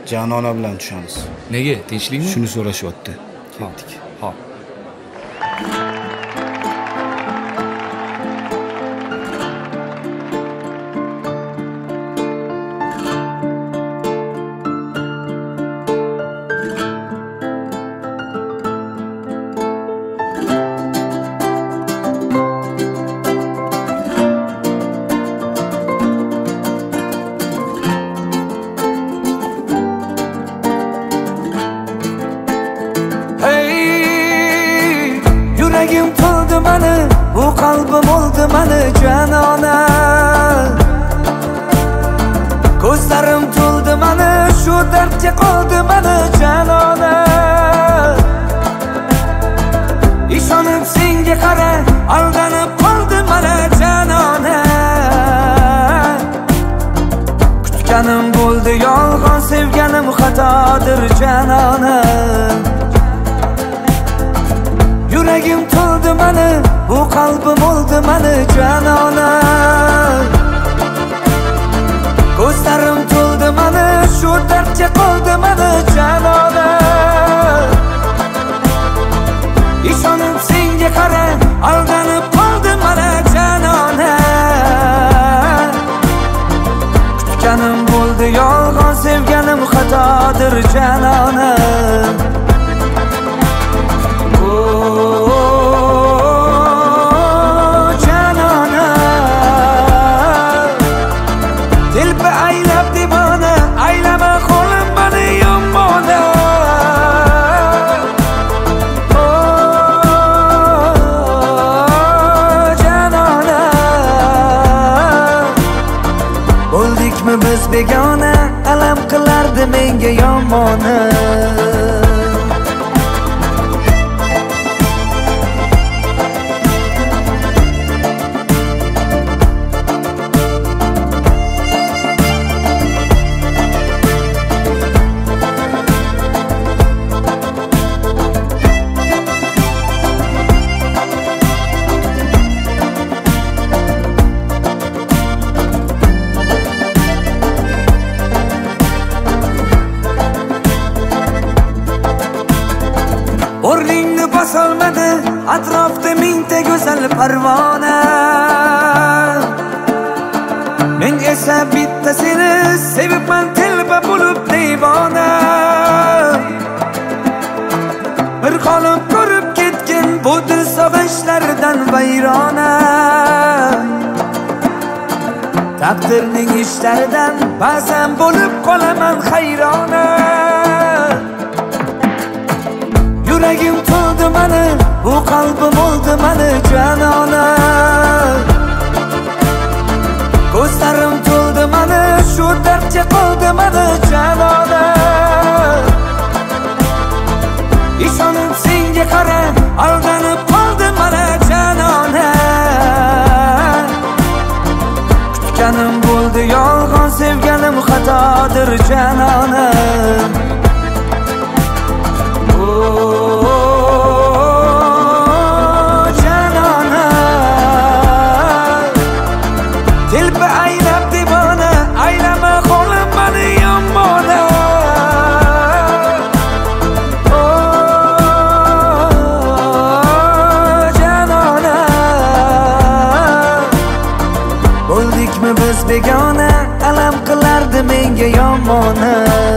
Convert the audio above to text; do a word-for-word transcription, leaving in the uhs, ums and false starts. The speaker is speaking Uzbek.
Janona bilan tushamiz. Nega? Tinchlikmi? Shuni so'rashyapti. Ketdik. Ha. Yuragim to'ldi mani, bu qalbim oldi mani janona. Ko'zlarim to'ldi mani, shu dardga qoldi mani janona. Ishonib senga qara, aldanib qoldi mani janona. Kutganim bo'ldi yolg'on, sevganim xatodir janona. Yuragim to'ldi mani, bu qalbim oldi mani janona. Ko'zlarim to'ldi mani, shu dardga qoldi mani janona. Ishonib senga qara, aldanib qoldi mani janona. Kutganim bo'ldi yolg'on, sevganim xatodir janona. Bo'ldikmi biz begona, alam qilardi menga yomona. O'rningni bosolmadi, atrofda mingta go'zal parvona. Men esa bitta seni sevibman, telba bo'lib devona. Bir qolib ko'rib ketgan bu dil sog'inchlardan vayrona. Taqdirning ishlaridan ba'zan bo'lib qolaman hayrona. Yuragim to'ldi mani, bu qalbim oldi mani janona. Ko'zlarim to'ldi mani, shu dardga qoldi mani janona. Ishonib senga qara, aldanib qoldi mani janona. Kutganim bo'ldi yolg'on, sevganim xatodir janona. Bo'ldikmi biz begona, alam qilardi menga yomona.